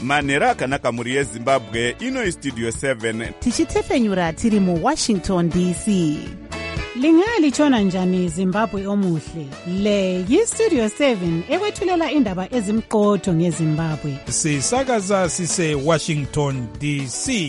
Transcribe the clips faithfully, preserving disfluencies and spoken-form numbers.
manhero akanaka mhuri yezimbabwe. Ino istudio seven tichitefenyura tiri muwashington D C. Lingalitshona njani Zimbabwe omuhle? Le yistudio seven ekwethulela indaba ezimqotho ngeZimbabwe. Sisakaza sise Washington D C.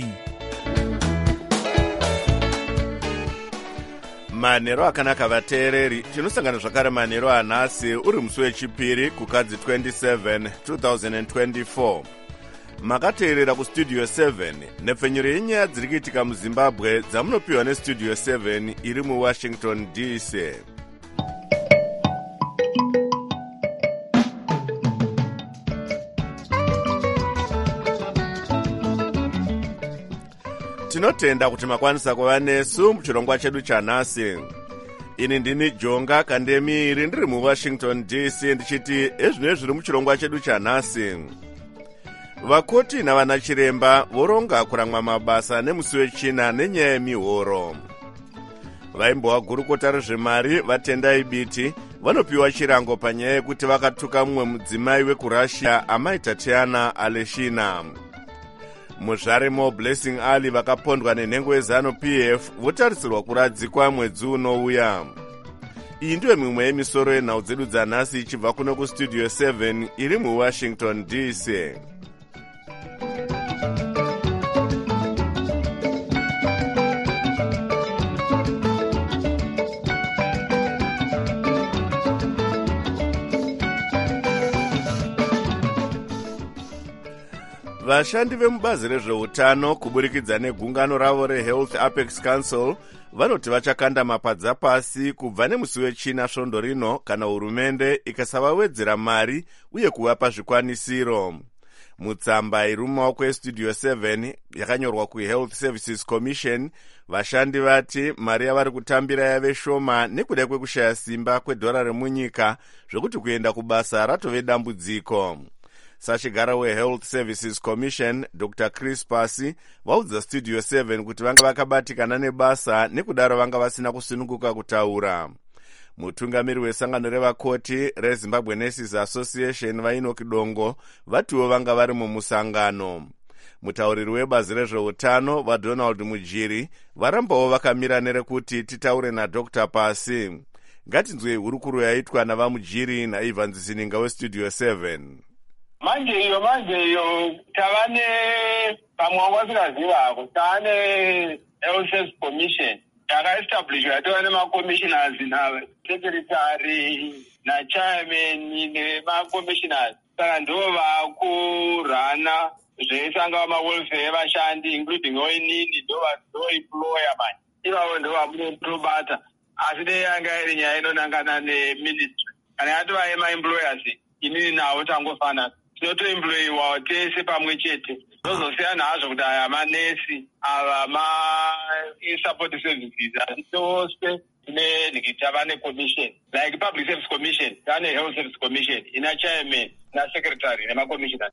manhero akanaka vateereri. Tinosangana zvakare manhero anhasi uri musi wechipiri kukadzi twenty-seven two thousand twenty-four. Makateerera kustudio seven nepfenyuro yenyaya dziri kuitika muzimbabwe dzamunopiwa nestudio seven iri muwashington D C. Tinotenda kuti makwanisa kuva nesu muchirongwa chedu chanhasi. Ini ndini Jonga Kandemiri ndiri muwashington D C ndichiti ezvino zviri muchirongwa chedu chanhasi. Vakoti navanachiremba voronga kuramwa mabasa nemusi wechina nenyaya yemihoro. Vaimbowa gurukota rezvemari vatendai biti vanopiwa chirango panyaya yekuti vakatuka mumwe mudzimai wekurussia Amai Tatiana Aleshina. Muzvare Mo Blessing Ali vakapondwa nenhengo yeZanu P F votarisirwa kuradzikwa mwedzi unouya. Iyi ndiyo mimwe yemisoro yenhau dzedu dzanhasi ichibva kuno kustudio seven iri muwashington D C. Vashandi vemubazi rezveutano kuburikidza negungano ravo reHealth Apex Council vanoti vachakanda mapadza pasi kubva nemusi wechina svondo rino kana hurumende ikasavawedzera mari uye kuvapa zvikwanisiro. Mutsamba iri mumaoko estudio seven yakanyorwa kuHealth Services Commission, vashandi vati mari yavari kutambira yave shoma nekuda kwekushaya simba kwedhora remunyika zvekuti kuenda kubasa ratove dambudziko. Sachigara weHealth Services Commission Doctor Chris Pasi vaudza studio seven kuti vanga vakabatikana nebasa nekudaro vanga vasina kusununguka kutaura. Mutungamiri wesangano revakoti reZimbabwe Nurses Association Vainoki Dongo vatiwo vanga vari mumusangano. Mutauriri webazi rezveutano vaDonald Mujiri varambawo vakamira nerekuti titaure naDr Pasi. Ngatinzwe hurukuro yaitwa navamujiri naIvan Zininga westudio seven. Manje iyo manje iyo tavane pamwangu asingazivako tane Health Services Commission yakaestablishwa yatova nemacommissioners secretary nachairman nemacommissioners. Saka ndo vakurana zveisanga vamawelfare evashandi including oinini ndo employer manje ivavo ndo vamunotobata asi dei yanga iri nyaya inonangana neministry kana yatova emaemployers inini navo tangofanana tinotoemployiwa tese pamwe chete. Zozosiyana hazvo kuti aya manesi ava ma-support services asi tose tava necommission like Public Service Commission tane Health Service Commission ina chairman nasecretary nemacommissioners.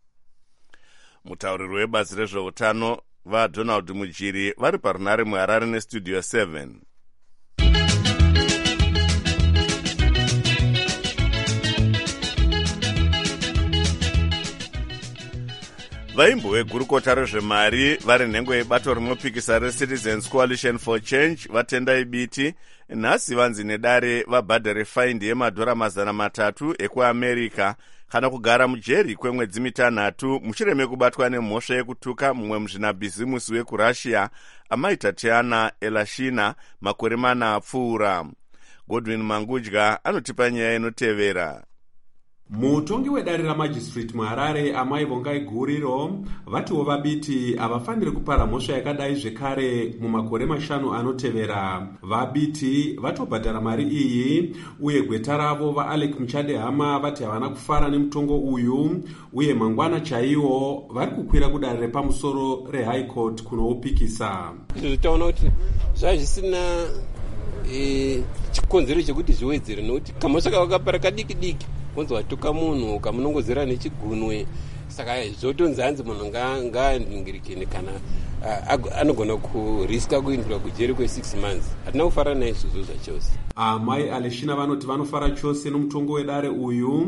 Mutauriri webazi rezveutano vaDonald Mujiri vari parunare muHarare nestudio seven. Vaimbo vegurukota rezvemari vari nhengo yebato rinopikisa reCitizens Coalition for Change vatendai biti nhasi vanzi nedare vabhadhare faindi yemadhora mazana matatu ekuAmerica kana kugara mujeri kwemwedzi mitanhatu mushure mekubatwa nemhosva yekutuka mumwe muzvinabhizimusi wekurussia Amai Tatiana Aleshina makore mana apfuura. Godwin Mangudya anotipa nyaya inotevera. Mutongi wedare ramajistrate muHarare Amai Vongai Guriro vatiwo vabiti havafaniri kupara mhosva yakadai zvekare mumakore mashanu anotevera. Vabiti vatobhadhara mari iyi uye gweta ravo vaAlec Muchadehama vati havana kufara nemutongo uyu uye mangwana chaiwo vari kukwira kudare repamusoro reHigh Court kunoupikisa. Zvitaona kuti zvazvisina chikonzero chekuti zviwedzere nokuti kamhosva kavakapara kadiki diki kunzi watuka munhu kamunongozera nechigunwe. Saka zvotonzi hanzi munhu ngaaningirikene kana anogona kuriska kuindwa kujeri kwe six months. Hatina kufara naizvozvo zvachose. Amai Aleshina vanoti vanofara chose nomutongo wedare uyu.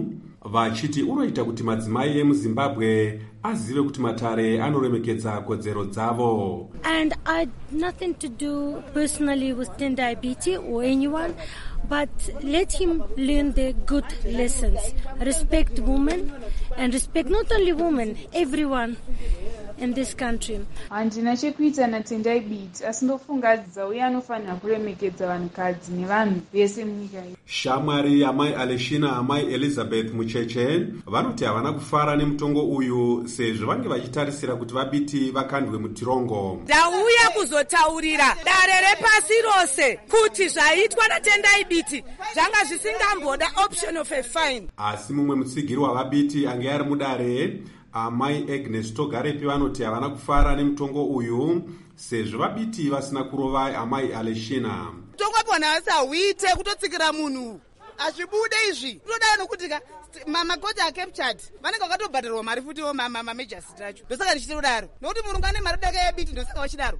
vachiti unoita kuti madzimai emuzimbabwe azive kuti matare anoremekedza kodzero dzavo. And I had nothing to do personally with ten diabetes or anyone, but let him learn the good lessons. Respect women and respect not only women, everyone in this country. Handina chekuita natendai biti asi ndofungadza uye anofanira kuremekedza vanhukadzi nevanhu vese munyika iyi. Shamwari amai Aleshina amai Elizabeth Mucheche vanoti havana kufara nemutongo uyu sezvo vange vachitarisira kuti vabiti vakandwe mutirongo. Ndauya kuzotaurira dare repasi rose kuti zvaitwa natendai biti zvanga zvisingamboda option of a fine. Asi mumwe mutsigiri wavabiti ange ari mudare amai Agnes Togarepi vanoti havana kufara nemutongo uyu sezvo vabiti vasina kurova amai Aleshina. Mutongo pona asauite kutotsikira munhu azvibude izvi toda nokuti ka mamakoti acaptured vanenge vakatobhadharwa mari futi mamajasi tacho ndosaka ndichiti kudaro nokuti murungu ane mari daka yebiti ndosaka vachidaro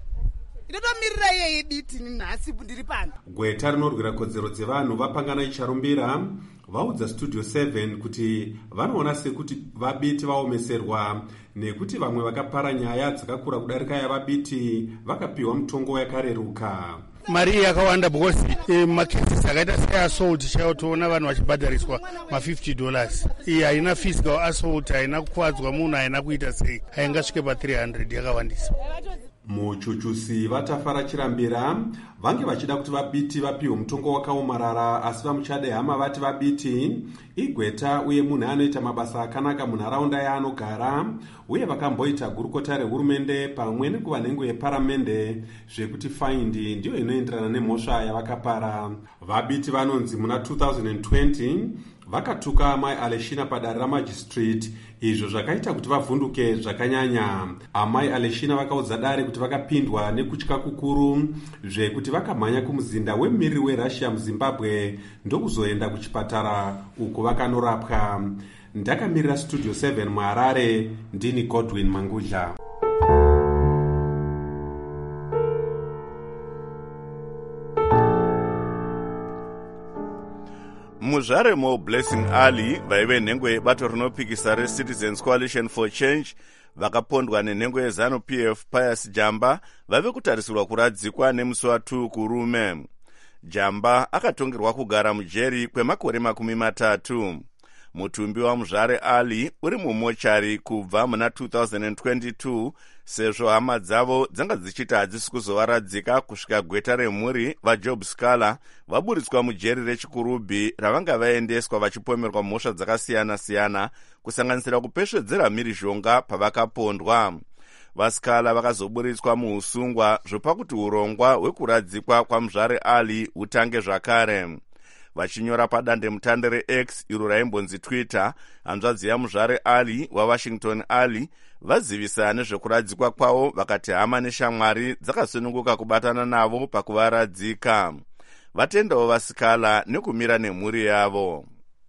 inotomirira iye yebiti nhasi ndiri pano. Gweta rinorwira kodzero dzevanhu vapangana icharumbira vaudza Studio seven kuti vanoona sekuti vabiti vaomeserwa nekuti vamwe vakapara nyaya dzakakura kudarika yavabiti vakapiwa mutongo yakareruka. Mari yakawanda because eh, makesi akaita seassault chaiwo toona vanhu vachibhadhariswa ma fifty dollars. Iyi haina physical assault, haina kukwadzwa munhu, haina kuita sei, haingasvike pa three hundred yakawandisa. Muchuchusi vatafara chirambira vange vachida kuti vabiti vapiwe mutongo wakaomarara asi vamuchade hama vati vabiti igweta uye munhu anoita mabasa akanaka munharaunda yaanogara uye vakamboita gurukota rehurumende pamwe nekuva nhengo yeparamende zvekuti faindi ndiyo inoenderana nemhosva yavakapara. Vabiti vanonzi muna two thousand twenty vakatuka amai Aleshina padare ramajistrate, izvo zvakaita kuti vavhunduke zvakanyanya. Amai Aleshina vakaudza dare kuti vakapindwa nekutya kukuru zvekuti vakamhanya kumuzinda wemumiriri weRussia muZimbabwe ndokuzoenda kuchipatara uko vakanorapwa. Ndakamirira Studio seven muHarare, ndini Godwin Mangudla. muzvaremo Blessing Ali vaive nhengo yebato rinopikisa reCitizens Coalition for Change vakapondwa nenhengo yeZanu P F Pius Jamba vave kutarisirwa kuradzikwa nemusi wa2 kurume. Jamba akatongerwa kugara mujeri kwemakore makumi matatu. Mutumbi waMuzvare Ali uri mumochari kubva muna two thousand twenty-two sezvo hama dzavo dzanga dzichiti hadzisi kuzovaradzika kusvika gweta remhuri vaJob Scala vaburitswa mujeri rechikurubhi ravanga vaendeswa vachipomerwa mhosva dzakasiyana-siyana kusanganisira kupesvedzera mhirizhonga pavakapondwa. VaScala vakazoburitswa muusungwa zvopa kuti urongwa hwekuradzikwa kwaMuzvare Ali hutange zvakare. Vachinyora padande mutande reX iro raimbonzi Twitter, hanzvadzi yaMuzvare Ali waWashington Ali vazivisa nezvekuradzikwa kwavo vakati hama neshamwari dzakasununguka kubatana navo pakuvaradzika. Vatendawo vaScala nekumira nemhuri yavo.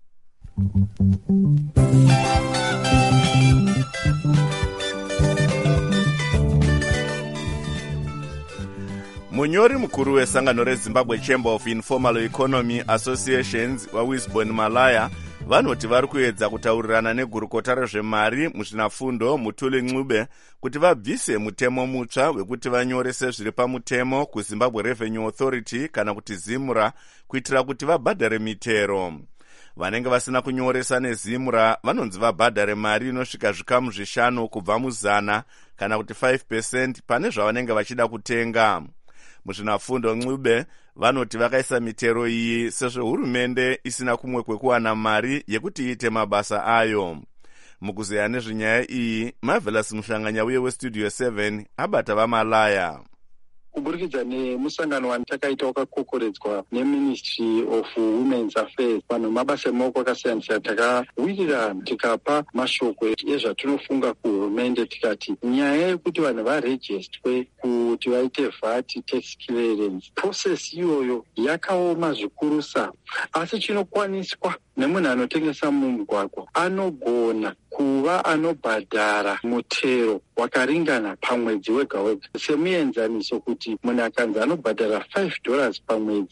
Munyori mukuru wesangano reZimbabwe Chamber of Informal Economy Associations waWisbon Malaya vanoti vari kuedza kutaurirana negurukota rezvemari muzvinafundo Mutuli Ncube kuti vabvise mutemo mutsva wekuti vanyorese zviri pamutemo kuZimbabwe Revenue Authority kana kuti ZIMRA kuitira kuti vabhadhare mitero. Vanenge vasina kunyoresa neZIMRA vanonzi vabhadhare mari inosvika zvikamu zvishanu kubva muzana kana kuti five percent pane zvavanenge vachida kutenga. Muzvinafundo Ncube vanoti vakaisa mitero iyi sezvo hurumende isina kumwe kwekuwana mari yekuti iite mabasa ayo. Mukuzeya nezvenyaya iyi, Marvelous Muhlanganya uye weStudio seven abata vaMalaya. Kuburikidza nemusangano watakaita wakakokoredzwa neMinistry of Women's Affairs vanhu mabasa emaoko akasiyana-siyana takawirirana tikapa mashoko ezvatinofunga kuhurumende tikati nyaya yekuti vanhu varejistwe kuti vaite V A T tax clearance process iyoyo yakaoma zvikurusa, asi chinokwaniswa nemunhu anotengesa mumugwagwa anogona kuva anobhadhara mutero wakaringana pamwedzi wega wega. Semuenzaniso kuti munhu akanzi anobhadhara five dollars pamwedzi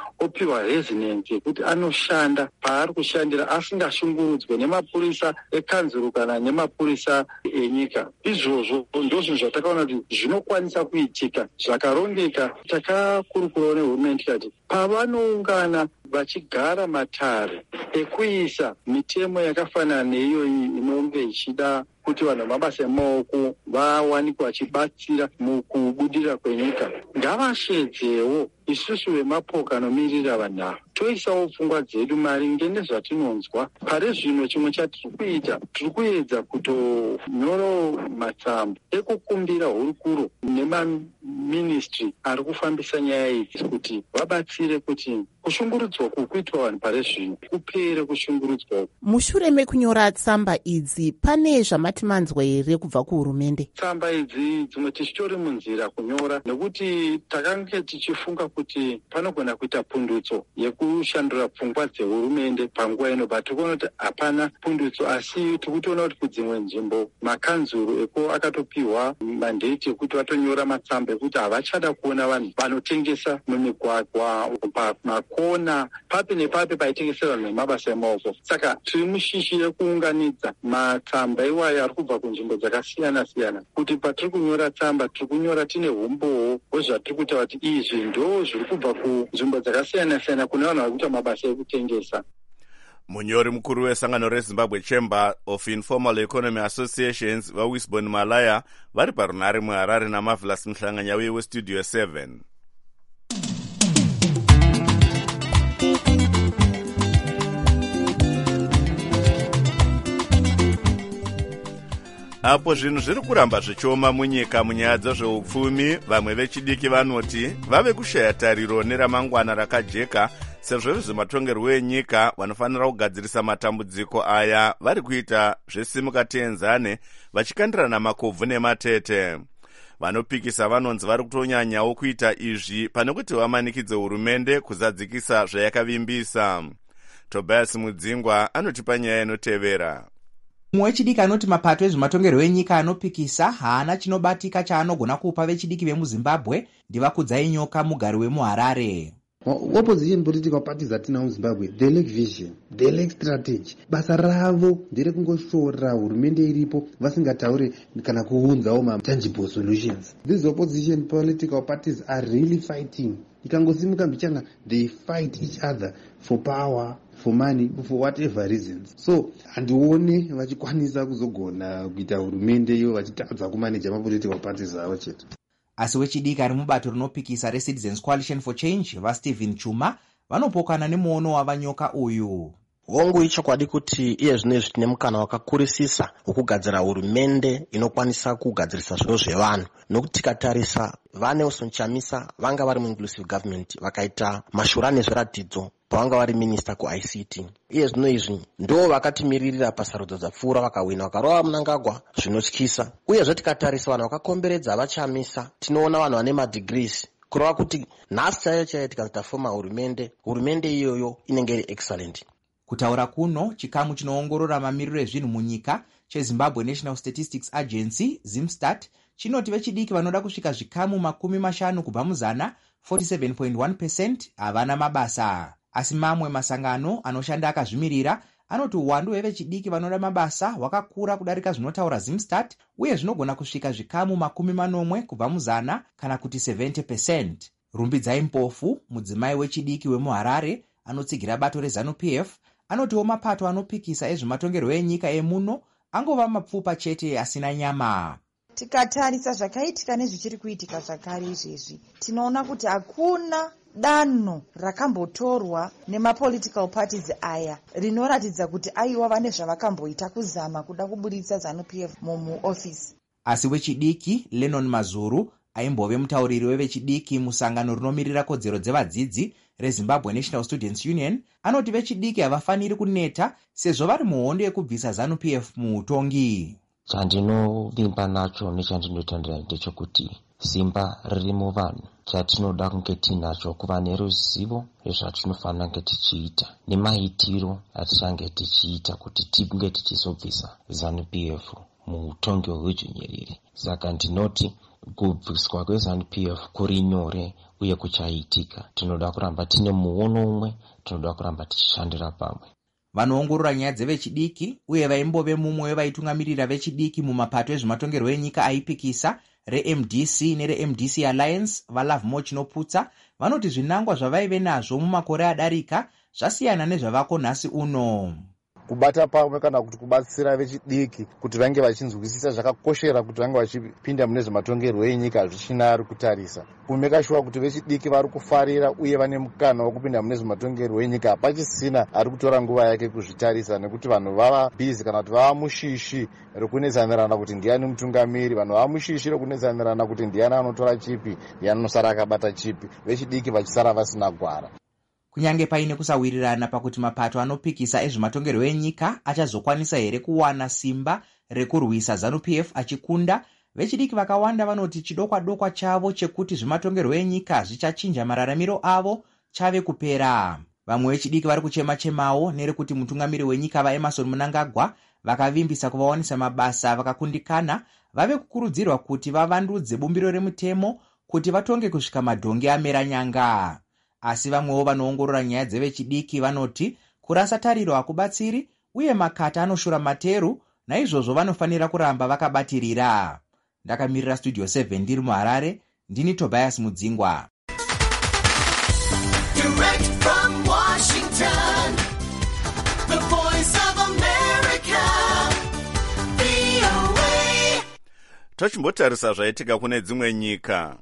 opiwa residence yekuti anoshanda paari kushandira asingashungurudzwe nemapurisa ekanzuru kana nemapurisa enyika. Izvozvo ndozvinhu zvatakaona kuti zvinokwanisa kuitika zvakarongeka. Takakurukurawo nehurumende kati pavanoungana vachigara matare ekuisa mitemo yakafanana neiyoyi inonge ichida kuti vanhu mabasa emaoko vawanikwa vachibatsira mukubudirira kwenyika, ngavashedzewo isusu vemapoka anomirira vanhu ava, toisawo pfungwa dzedu maringe nezvatinonzwa. Pari zvino chimwe chatiri kuita, tiri kuedza kutonyorawo matsamba ekukumbira hurukuro nemaministry ari kufambisa nyaya idzi kuti vabatsire kuti kushungurudzwa kukuitwa vanhu pari zvino kupere kushungurudzwa. Mushure mekunyora tsamba idzi pane zvamati manzwa here kubva kuhurumende? Tsamba idzi dzimwe tichitori munzira kunyora nekuti takange tichifunga kuti panogona kuita pundutso yekushandura pfungwa dzehurumende panguva ino, but tikuona kuti hapana pundutso, asi tikutiona kuti kudzimwe nzvimbo makanzuru eko akatopiwa mandate ekuti vatonyora matsamba ekuti havachada kuona vanhu vanotengesa mumigwagwa, pamakona, papi nepapi paitengesa vanhu nemabasa emaoko. Saka tiri mushishi yekuunganidza matsamba iwaya ari kubva kunzvimbo dzakasiyana siyana, kuti patiri kunyora tsamba tiri kunyora tine umbowo hwezvatiri kuita kuti izvi ndo zviri kubva kunzvimbo dzakasiyana siyana kune vanhu vari kuita mabasa ekutengesa. Munyori mukuru wesangano reZimbabwe Chamber of Informal Economy Associations vaWisbon Malaya vari parunare muHarare naMarvelous Mhlanganyauye weStudio seven. Apo zvinhu zviri kuramba zvichioma munyika munyaya dzezveupfumi, vamwe vechidiki vanoti vave kushaya tariro neramangwana rakajeka, sezvo vezvematongerwo enyika vanofanira kugadzirisa matambudziko aya vari kuita zvesimukatenzane vachikandirana makobvu nematete. Vanopikisa vanonzi vari kutonyanyawo kuita izvi pane kuti vamanikidze hurumende kuzadzikisa zvayakavimbisa. Tobias Mudzingwa anotipa nyaya inotevera. Mumwe wechidiki anoti mapato ezvematongerwo enyika anopikisa haana chinobatika chaanogona kupa vechidiki vemuZimbabwe. Ndivakudzai Nyoka, mugari wemuHarare. Opposition political parties atina muZimbabwe, they lack vision, they lack strategy. Basa ravo ndere kungoshora hurumende iripo vasingataure kana kuunzawo ma tangible solutions. These opposition political parties are really fighting. Ikangosimuka mbichana, they fight each other for power, for money, for whatever reasons. So andione vachikwanisa kuzogona kuita hurumende iyo vachitadza kumaneja mapolitical parties avo chete. Asi wechidiki ari mubato rinopikisa reCitizens Coalition for Change vaStephen Chuma vanopokana nemuono wavanyoka uyu. Hongu ichokwadi kuti iye zvinezvi tine mukana wakakurisisa wokugadzira hurumende inokwanisa kugadzirisa zviro zvevanhu, nokuti tikatarisa vaNelson Chamisa vanga vari muinclusive government vakaita mashura nezviratidzo pavanga vari minister kuI C T. Iye zvino izvi ndo vakatimiririra pasarudzo dzapfuura vakawina vakarova Mnangagwa zvinotyisa. Uyezve tikatarisa vanhu vakakomberedza vaChamisa tinoona vanhu vane madegrees, kurova kuti nhasi chaiyo chaiyo tikazita foma hurumende, hurumende iyoyo inenge iri excellent. Kutaura kuno, chikamu chinoongorora mamiriro ezvinhu munyika cheZimbabwe National Statistics Agency ZimStat chinoti vechidiki vanoda kusvika zvikamu makumi mashanu kubva muzana forty-seven point one percent havana mabasa. Asi mamwe masangano anoshanda akazvimirira anoti uwandu hwevechidiki vanoda mabasa hwakakura kudarika zvinotaura ZimStat, uye zvinogona kusvika zvikamu makumi manomwe kubva muzana kana kuti seventy percent. Rumbidzai Mpofu, mudzimai wechidiki wemuHarare anotsigira bato reZanu-P F, anotiwo mapato anopikisa ezvematongerwo enyika emuno angova mapfupa chete asina nyama. Tikatarisa zvakaitika nezvichiri kuitika zvakare izvezvi, tinoona kuti hakuna danho rakambotorwa nemapolitical parties aya rinoratidza kuti aiwa vane zvavakamboita kuzama kuda kuburitsa ZANU-P F mumuofisi. Asi wechidiki Lennon Mazuru aimbove mutauriri wevechidiki musangano rinomirira kodzero dzevadzidzi reZimbabwe National Students Union anoti vechidiki havafaniri kuneta sezvo vari muhondo yekubvisa ZANU-P F muutongi. Chandinovimba nacho nechandinotandira ndechekuti simba riri muvanhu. Chatinoda kunge tinacho kuva neruzivo rezvatinofanira kunge tichiita nemaitiro atichange tichiita kuti tinge tichizobvisa ZANU-P F muutongi hwejunyerere. Saka ndinoti kubviswa kweZANU P F kuri nyore uye kuchaitika. Tinoda kuramba tine muono umwe, tinoda kuramba tichishandira pamwe. Vanoongorora nyaya dzevechidiki uye vaimbove mumwe wevaitungamirira vechidiki mumapato ezvematongerwo enyika aipikisa re-M D C nere-M D C Alliance vaLovemore Chinoputsa vanoti zvinangwa zvavaive nazvo mumakore adarika zvasiyana nezvavako nhasi uno. Kubata pamwe kana kuti kubatsira vechidiki kuti vange vachinzwisisa zvakakoshera kuti vange vachipinda mune zvematongerwo enyika zvichina ari kutarisa. Kumeka shuwa kuti vechidiki vari kufarira uye vane mukana wekupinda mune zvematongerwo enyika hapachisina ari kutora nguva yake kuzvitarisa, nekuti vanhu vava bhizi kana kuti vava mushishi rekunetsanirana kuti ndiani mutungamiri, vanhu vava mushishi rekunetsanirana kuti ndiani anotora chipi, ndiani anosara akabata chipi, vechidiki vachisara vasina gwara. Kunyange paine kusawirirana pakuti mapato anopikisa ezvematongerwo enyika achazokwanisa here kuwana simba rekurwisa ZANU P F achikunda, vechidiki vakawanda vanoti chidokwa-dokwa chavo chekuti zvematongerwo enyika zvichachinja mararamiro avo chave kupera. Vamwe vechidiki vari kuchema-chemawo nerekuti mutungamiri wenyika vaEmmerson Mnangagwa vakavimbisa kuvawanisa mabasa vakakundikana vave kukurudzirwa kuti vavandudze bumbiro remutemo kuti vatonge kusvika madhonge amera nyanga. Asi vamwewo vanoongorora nyaya dzevechidiki vanoti kurasa tariro hakubatsiri uye makata anoshura materu, naizvozvo vanofanira kuramba vakabatirira. Ndakamirira Studio seven ndiri muHarare, ndini Tobias Mudzingwa. Direct from Washington, the voice of America, V O A. Tochimbotarisa zvaitika kune dzimwe nyika.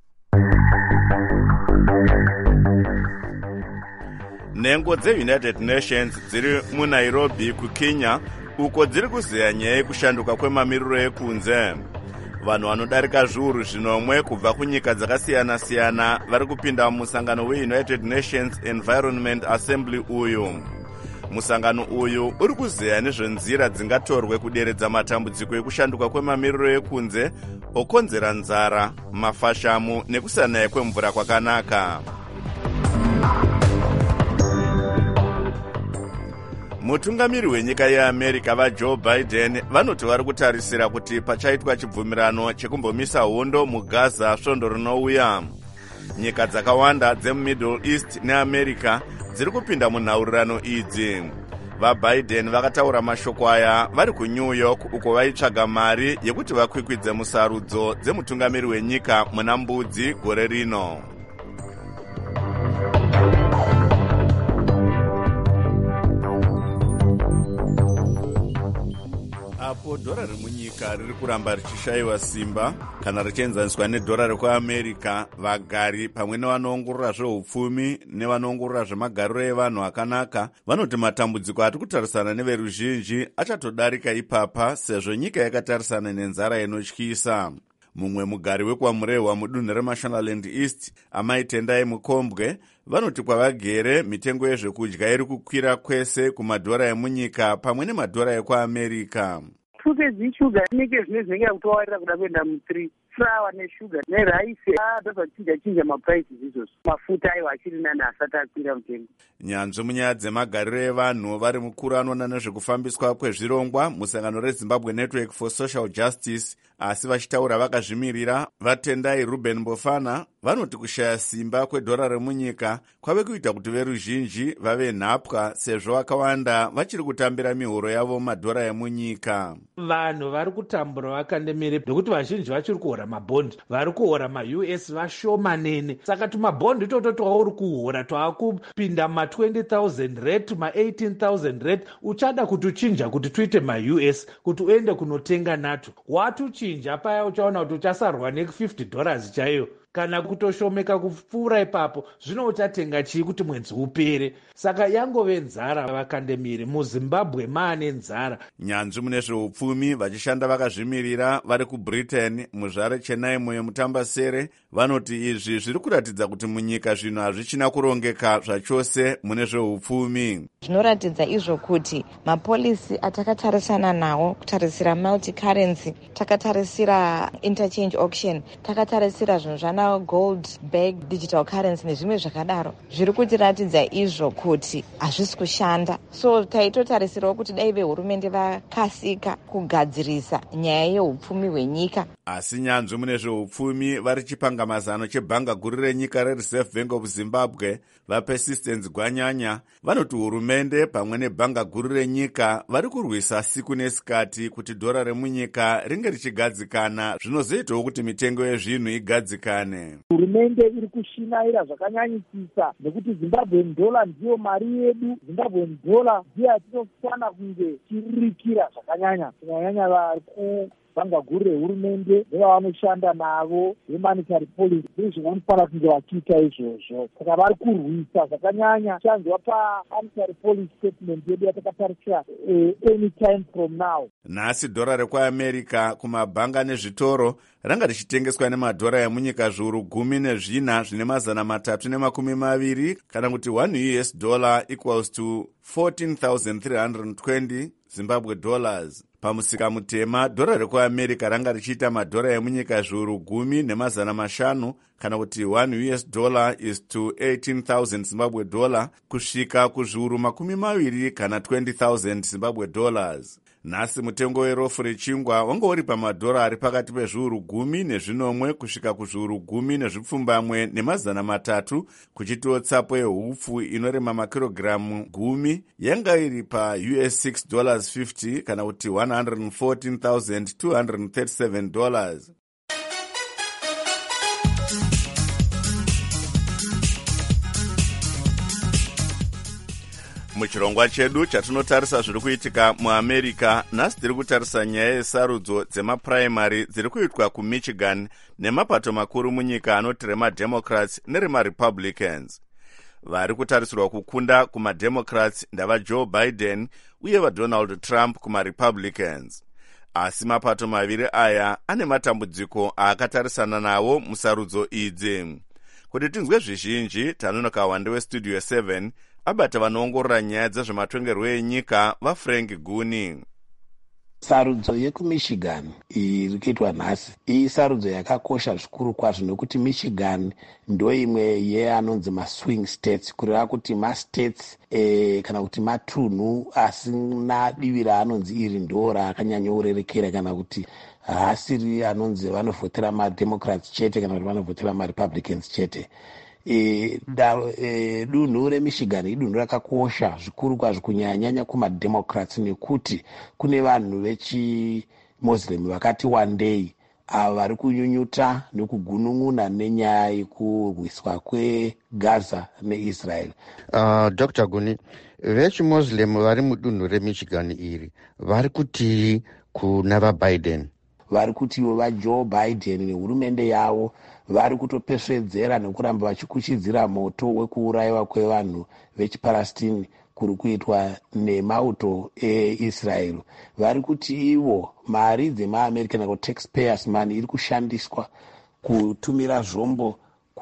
Nhengo dzeUnited Nations dziri muNairobi kuKenya uko dziri kuzeya nyaya yekushanduka kwemamiriro ekunze. Vanhu vanodarika zviuru zvinomwe kubva kunyika dzakasiyana-siyana vari kupinda mumusangano weUnited Nations Environment Assembly uyu. Musangano uyu uri kuzeya nezvenzira dzingatorwe kuderedza matambudziko ekushanduka kwemamiriro ekunze okonzera nzara, mafashamu nekusanaya kwemvura kwakanaka. Mutungamiri wenyika yeAmerica vaJoe Biden vanoti vari kutarisira kuti pachaitwa chibvumirano chekumbomisa hondo muGaza svondo rinouya. Nyika dzakawanda dzemuMiddle East neAmerica dziri kupinda munhaurirano idzi. VaBiden vakataura mashoko aya vari kuNew York uko vaitsvaga mari yekuti vakwikwidze musarudzo dzemutungamiri wenyika muna Mbudzi gore rino. Apo dhora remunyika riri kuramba richishayiwa simba kana richienzaniswa nedhora rekuAmerica, vagari pamwe nevanoongorora zveupfumi nevanoongorora zvemagariro evanhu akanaka vanoti matambudziko ati kutarisana neveruzhinji achatodarika ipapa sezvo nyika yakatarisana nenzara inotyisa. Mumwe mugari wekuamurehwa mudunhu reMashonaland East, Amai Tendai Mukombwe, vanoti kwavagere mitengo yezvekudya iri kukwira kwese kumadhora emunyika pamwe nemadhora ekuAmerica. Fuke zishuga nike zvine zvinenge kutowarira kuda kuenda mu3 flour neshuga neraisi adza chinja chinja maprices izvozvo. Mafuta ayo achiri nani asati akwira mutengo. Nyanzvi munyaya dzemagariro evanhu vari mukuru anoona nezvekufambiswa kwezvirongwa musangano reZimbabwe Network for Social Justice, asi vachitaura vakazvimirira, vaTendai Ruben Mbofana vanoti kushaya simba kwedhora remunyika kwave kuita kuti veruzhinji vave nhapwa sezvo vakawanda vachiri kutambira mihoro yavo madhora emunyika. Vanhu vari kutambura vakandemire nekuti vazhinji vachiri kuhora mabhondi, vari kuhora maU S vashomanene. Saka tumabhondi itoto twauri kuhora twakupinda ma-twenty thousand rate ma-eighteen thousand rate, uchada kutuchinja kuti tuite maU S kuti uende kunotenga nato. Watuchinja paya uchaona kuti uchasarwa ne-fifty dollars chaiyo. Kana kutoshomeka kupfuura ipapo, zvino uchatenga chii kuti mwedzi upere? Saka yangove nzara vakandemire. MuZimbabwe maane nzara. Nyanzvi mune zveupfumi vachishanda vakazvimirira vari kuBritain, muzvare Chenaimo yemutambasere, vanoti izvi zviri kuratidza kuti munyika zvino hazvichina kurongeka zvachose mune zveupfumi. Zvinoratidza izvo kuti mapolisi atakatarisana nawo, kutarisira multi currency, takatarisira interchange auction, takatarisira zvinhu zvana ana gold bag digital currency nezvimwe zvakadaro zviri kutiratidza izvo kuti hazvisi kushanda. So taitotarisirawo kuti dai vehurumende vakasika kugadzirisa nyaya yeupfumi hwenyika. Asi nyanzvi mune zveupfumi vari chipangamazano chebhanga guru renyika rereserve bank of Zimbabwe vapersistence Gwanyanya vanoti hurumende pamwe nebhanga guru renyika vari kurwisa siku nesikati kuti dhora remunyika ringe richigadzikana, zvinozoitawo kuti mitengo yezvinhu igadzikane. Hurumende iri kushinaira zvakanyanyisisa nekuti Zimbabwean dollar ndiyo mari yedu. Zimbabwean dollar ndiyo yatinofana kunge tiririkira zvakanyanya kunyanyanya vari ku bhanga guru rehurumende nevanoshanda navo vemonetary policy ndizvo vanofanira kunge vachiita izvozvo. Saka vari kurwisa zvakanyanya chanzwa pamonetary policy statement yedu yatakatarisa anytime from now. Nhasi dhora rekuamerica kumabhanga nezvitoro ranga richitengeswa nemadhora emunyika zviuru gumi nezvina zvine mazana matatu nemakumi maviri kana kuti one U S dollar equals to fourteen thousand three hundred twenty Zimbabwe dollars. Pamusika mutema dhora rekuamerica ranga richiita madhora emunyika zviuru gumi nemazana mashanu kana kuti one U S dollar is to eighteen thousand Zimbabwe dollar kusvika kuzviuru makumi maviri kana twenty thousand Zimbabwe dollars. Nhasi mutengo werofu rechingwa wanga uri pamadhora ari pakati pezviuru gumi nezvinomwe kusvika kuzviuru gumi nezvipfumbamwe nemazana matatu, kuchitiwo tsapo yehupfu inorema makirogiramu gumi yanga iri pa U S six dollars fifty kana kuti one hundred fourteen thousand two hundred thirty-seven dollars. Muchirongwa chedu chatinotarisa zviri kuitika muAmerica, nhasi tiri kutarisa nyaya yesarudzo dzemapuraimari dziri kuitwa kuMichigan nemapato makuru munyika anoti remademocrats neremarepublicans. Vari kutarisirwa kukunda kumademocrats ndavaJoe Biden uye vaDonald Trump kumarepublicans. Asi mapato maviri aya ane matambudziko aakatarisana nawo musarudzo idzi. Kuti tinzwe zvizhinji, tanonoka wande westudio seven abata vanoongorora nyaya dzezvematongerwo enyika vaFrank Guni. Sarudzo yekuMichigan iri kuitwa nhasi iyi sarudzo yakakosha zvikuru kwazvo nekuti Michigan ndo imwe yeanonzi maswing states, kureva kuti mastates e, kana kuti matunhu asina divi raanonzi iri ndo raakanyanyourerekera kana kuti haasiri anonzi vanovhotera mademocrats chete kana kuti vanovhotera marepublicans chete. E, da, e, dunhu reMichigan idunhu rakakosha zvikuru kwazvo kunyanyanya kumademocrats nekuti kune vanhu vechimuslim vakati wandei ava vari kunyunyuta nekugunun'una nenyaya yekurwiswa kweGaza neIsrael. Uh, Doctor Guni, vechimuslim vari mudunhu reMichigan iri vari kuti kuna vaBiden? Vari kutiwo vaJoe Biden nehurumende yavo vari kutopesvedzera nekuramba vachikuchidzira moto wekuurayiwa kwevanhu vechipalestini kuri kuitwa nemauto eIsrael. Vari kuti ivo mari dzemaAmerica kana taxpayers money iri kushandiswa kutumira zvombo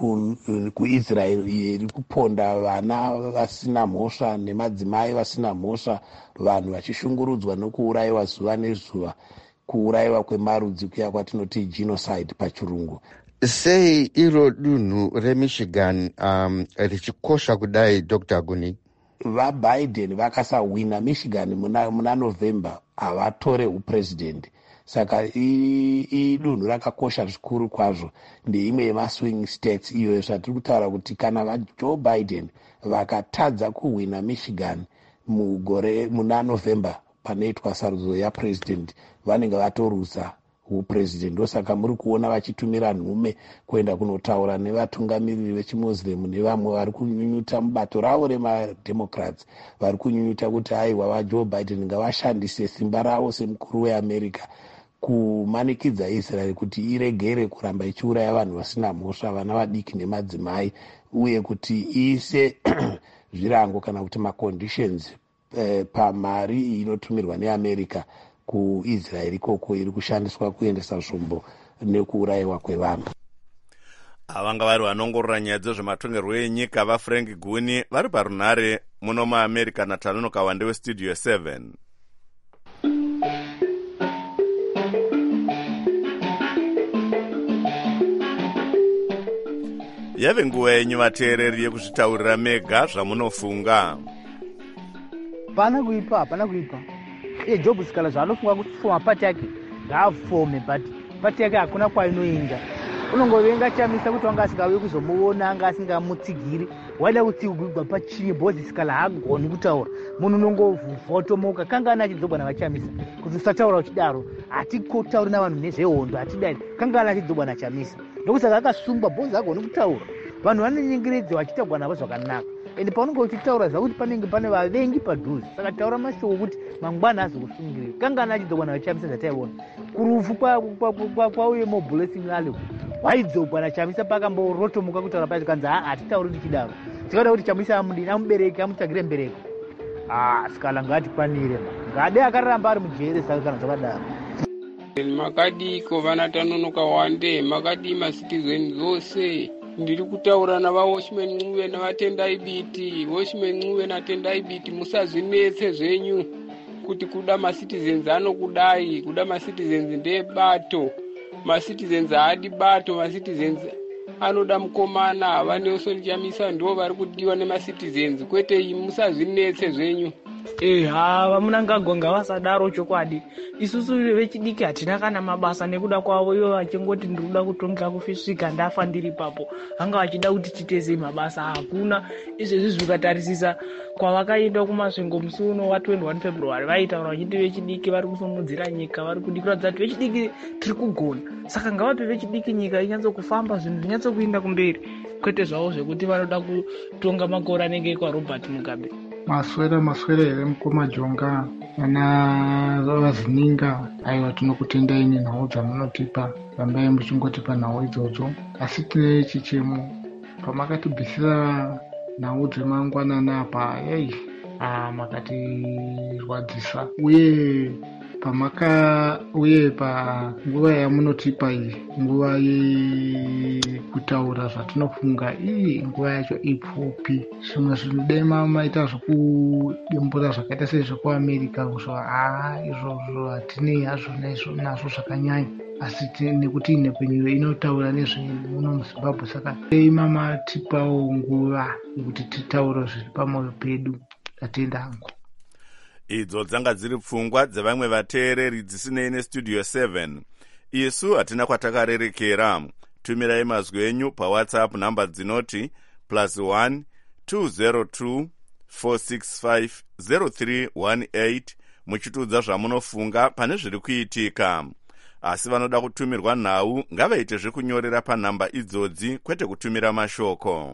kuIsrael iri kuponda vana vasina mhosva nemadzimai vasina mhosva, vanhu vachishungurudzwa nokuurayiwa zuva nezuva, kuurayiwa kwemarudzi kuya kwatinoti genocide pachirungu. Sei iro dunhu reMichigan um, richikosha kudai Doctor Guni? VaBiden vakasawina Michigan muna, muna November havatore upresident. Saka idunhu rakakosha zvikuru kwazvo, ndeimwe yemaswing states iyo zvatiri kutaura kuti kana vaJoe Biden vakatadza kuwina Michigan mugore muna November panoitwa sarudzo yapresident vanenge vatorusa upresident. Ndosaka muri kuona vachitumira nhume kuenda kunotaura nevatungamiriri vechimuslim nevamwe vari kunyunyuta mubato ravo remademocrats, vari kunyunyuta kuti aiwa vaJoe Biden ngavashandise simba ravo semukuru weAmerica kumanikidza Israel kuti iregere kuramba ichiuraya vanhu vasina mhosva, vana vadiki nemadzimai, uye kuti iise zvirango kana kuti maconditions eh, pamari inotumirwa neAmerica kuIsrael ikoko iri kushandiswa kuendesa zvombo nekuurayiwa kwevanhu. Avanga vari vanongorora nyaya dzezvematongerwo enyika vaFrank Guni vari parunhare muno muAmerica natanonoka wande westudio seven. yave nguva yenyu vateereri yekuzvitaurira mega zvamunofunga. Hapana kuipa, hapana kuipa. Iye Job Sikala zvaanofunga kuti foma pati yake ngaafome, but pati yake hakuna kwainoenda. Unongovenga chamisa kuti wanga asingauye kuzomuona, anga asingamutsigiri. Waida kuti ugwa pachinyi Bozi Sikala haagoni kutaura. Munhu unongovhotomoka kanga ana achidzogwa navachamisa. Kuti usataura uchidaro, hatikotauri navanhu nezvehondo, hatidai. Kanga ana achidzogwa nachamisa. Ndokuti saka akasungwa Bozi haagoni kutaura. Vanhu vanonyengeredza vachitagwa navo zvakanaka. Ende paunenge uchitaura zvakuti panenge pane vavengi padhuze. Saka taura mashoko kuti mangwana azokusungirira. Kanga ana achidzogwa navachamisa zvataiona. Kurufu kwauye moblessing ali. Waidzogwa nachamisa pakamborotomuka kutaura pacho kanzi hatitauri ndichidaro. Tikada kuti chamisa amudini amubereki amutsvagire mbereko. Ah, Sikala ngatikwanire. Ngade akaramba ari mujere saka kana zvakadaro. Makadiko vanatanonoka wande, makadi macitizen zose. Ndiri kutaura navawashman Ncube navatendai biti, Washman Ncube natendai biti, musazvinetse zvenyu kuti kuda macitizens anokudai, kuda macitizens ndebato. Macitizens haadi bato, macitizens anoda mukomana, havane Chamisa ndo vari kudiwa nemacitizens, kwete imi musazvinetse zvenyu. Eh, hava munangagwa ngavasadaro chokwadi. Isusu vechidiki hatina kana mabasa nekuda kwavo, ivo vachingoti ndikuda kutonga kufisvika ndafa ndiri papo. Vanga vachida kuti titeze mabasa hakuna. Izvezvi zvikatarisisa kwavakaenda kumasvingo musi uno wa twenty-one February vaitaura vachiti vechidiki vari kusimudzira nyika, vari kuratidza kuti vechidiki tiri kugona. Saka ngavape vechidiki nyika inyatsokufamba, zvinhu zvinyatsokuenda kumberi, kwete zvavo zvekuti vanoda kutonga makore anenge kwa Robert Mugabe. Maswera maswera here mukoma Jonga ana vazininga, aiwa tinokutendai nenhau dzamunotipa, rambai muchingotipa nhau idzodzo. Asi tine chichemo pamakatibvisira nhau dzemangwanana apa, ei ah, makatirwadzisa, uye pamaka uye panguva yamunotipa iyi, nguva yekutaura zvatinofunga, iyi nguva yacho ipfupi. Zvimwe zvinodema maita zvokudembura zvakaita sezvekuAmerica kusvo haa izvozvo hatinei hazvona izvo nazvo zvakanyanya, asi nekuti nhepfenyuro inotaura nezvemuno muZimbabwe, saka dei mamatipawo nguva yekuti titaure zviri pamwoyo pedu. Tatenda hangu. Idzo dzanga dziri pfungwa dzevamwe vateereri dzisinei nestudio seven. Isu hatina kwatakarerekera. Tumirai mazwi enyu paWhatsApp namba dzinoti plus one two zero two four six five zero three one eight muchitudza zvamunofunga pane zviri kuitika. Asi vanoda kutumirwa nhau ngavaite zvekunyorera panhamba idzodzi, kwete kutumira mashoko.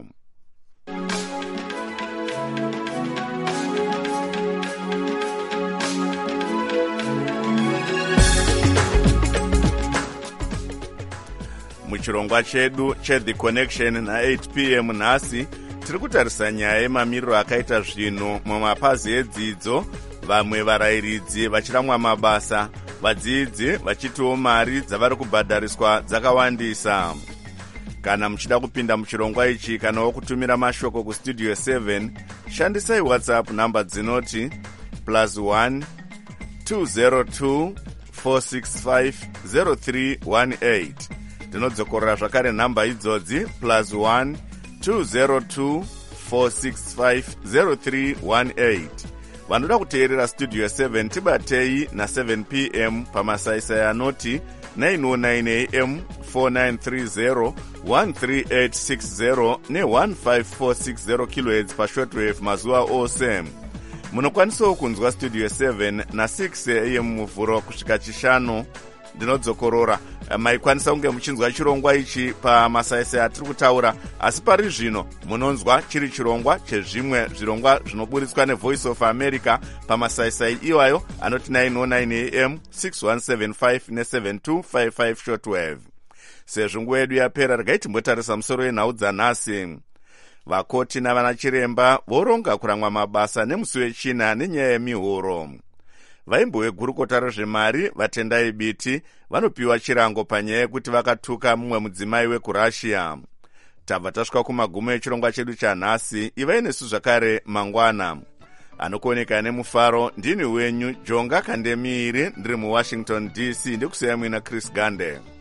Muchirongwa chedu cheThe Connection na eight p m nhasi tiri kutarisa nyaya yemamiriro akaita zvinhu mumapazi edzidzo, vamwe varayiridzi vachiramwa mabasa, vadzidzi vachitiwo mari dzavari kubhadhariswa dzakawandisa. Kana muchida kupinda muchirongwa ichi kana kutumira mashoko kustudio seven, shandisai WhatsApp namba dzinoti plus one two zero two four six five zero three one eight. Ndinodzokorera zvakare nhamba idzodzi plus one two zero two four six five zero three one eight. Vanoda kuteerera studio seven tibatei na seven p m pamasaisai anoti nine oh nine a m four nine three zero one three eight six zero ne one five four six zero kilohertz pashortwave mazuva ose. Munokwanisawo kunzwa studio seven na six a m muvhuro kusvika chishanu. Ndinodzokorora maikwanisa kunge muchinzwa chirongwa ichi pamasaisai atiri kutaura, asi pari zvino munonzwa chiri chirongwa chezvimwe zvirongwa zvinoburitswa neVoice of America pamasaisai iwayo anoti nine oh nine a m six one seven five ne seven two five five shortwave. Sezvo nguva yedu yapera, regai timbotarisa musoro wenhau dzanhasi. Vakoti navanachiremba voronga kuramwa mabasa nemusi wechina nenyaya yemihoro. Vaimbo vegurukota rezvemari vatendai biti vanopiwa chirango panyaya yekuti vakatuka mumwe mudzimai wekurussia. Tabva tasvika kumagumo echirongwa chedu chanhasi. Ivai nesu zvakare mangwana. Anokuoneka nemufaro ndini wenyu Jonga Kandemiiri, ndiri muWashington D C, ndikusiyamwe na Chris Gande.